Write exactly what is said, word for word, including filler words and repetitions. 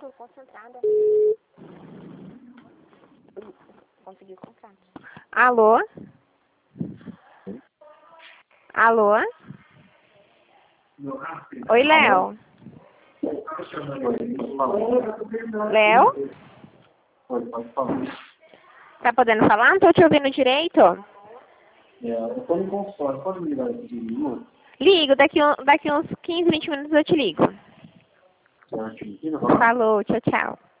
tô concentrada. Consegui o contrato. Alô? Alô? Oi, Léo. Léo? Tá podendo falar? Não tô te ouvindo direito. É, eu tô no console, pode me ligar aqui de minuto? Ligo, daqui, daqui uns quinze, vinte minutos eu te ligo. Certo. Falou, tchau, tchau.